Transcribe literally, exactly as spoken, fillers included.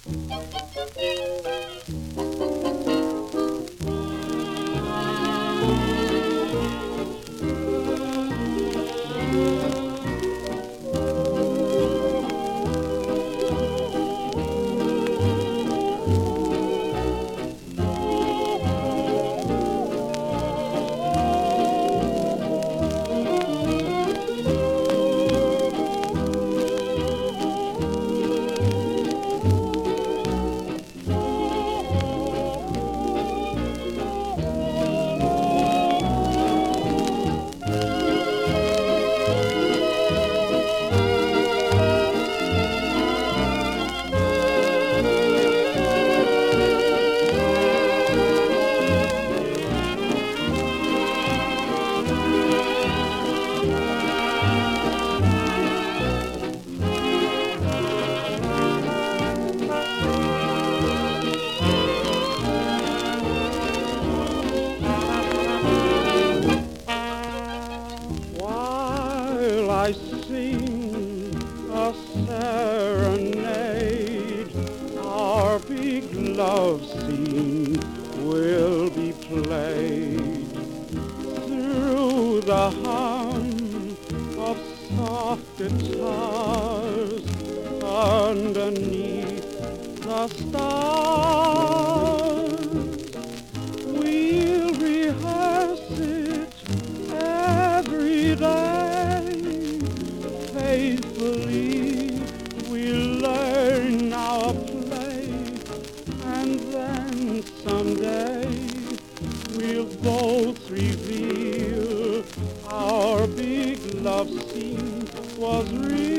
I sing a serenade. Our big love scene will be played through the hum of soft guitars underneath the stars. We'll rehearse it every day. Faithfully we'll learn our play, and then someday we'll both reveal our big love scene was real.